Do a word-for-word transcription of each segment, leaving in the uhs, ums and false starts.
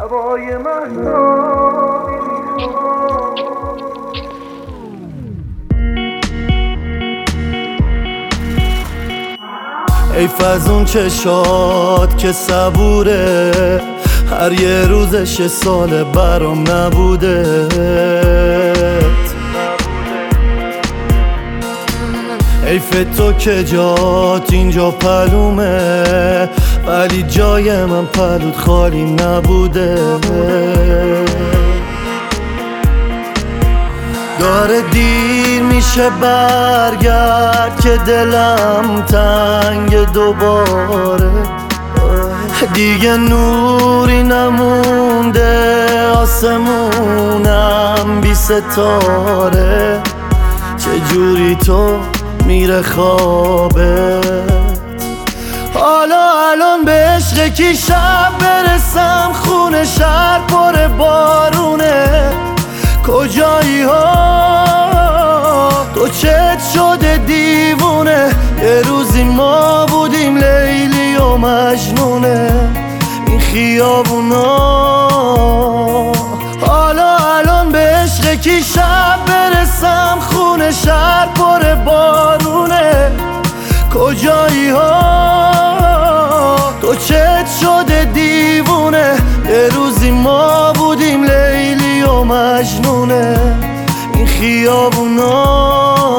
شبای مهتابی حیف از اون چشات که صبوره، هر یه روزش یه سال برام نبوده. حیف تو که جات اینجا پلومه، ولی جای من پلوت خالی نبوده. داره دیر میشه برگرد که دلم تنگ دوباره. دیگه نوری نمونده آسمونم بی ستاره. چجوری تو میره خوابت؟ حالا الان به عشق کی شب برسم؟ خونه شهر پر بارونه. کجایی ها تو چت شده دیوونه؟ یه روزی ما بودیم لیلی و مجنونه این خیابونا. حالا الان به عشق کی شب برسم؟ خونه شهر پر بارونه. کجایی ها تو چت شده دیوونه؟ یه روزی ما بودیم لیلی و مجنونه این خیابونا.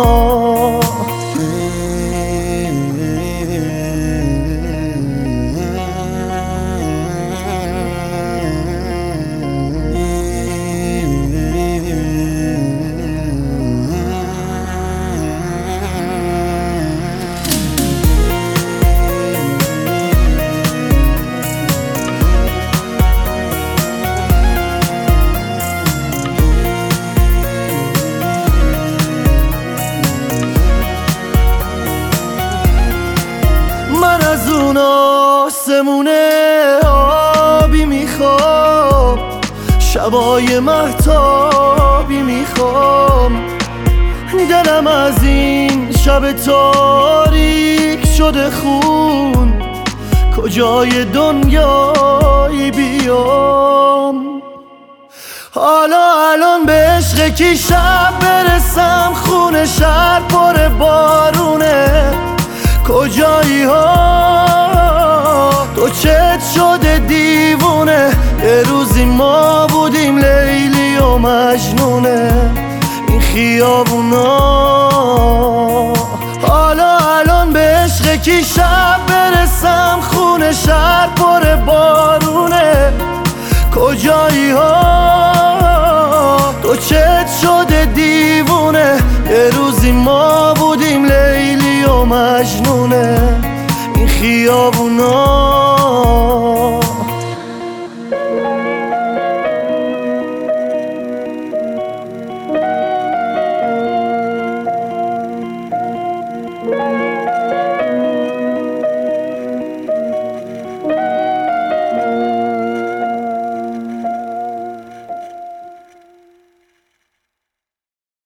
از اون آسمونه آبی میخوام، شبای مهتابی میخوام. دلم از این شب تاریک شده خون، کجای دنیایی بیام؟ حالا الان به عشق کی شب برسم؟ خونه شهر پر بارونه. کجایی ها تو چت شده دیوونه؟ یه روزی ما بودیم لیلی و مجنونه این خیابونا. حالا الان به عشق کی شب برسم؟ خونه شهر پر بارونه. کجایی ها تو چت شده دیوونه؟ یه روزی ما بودیم لیلی و مجنونه این خیابونا. Thank you.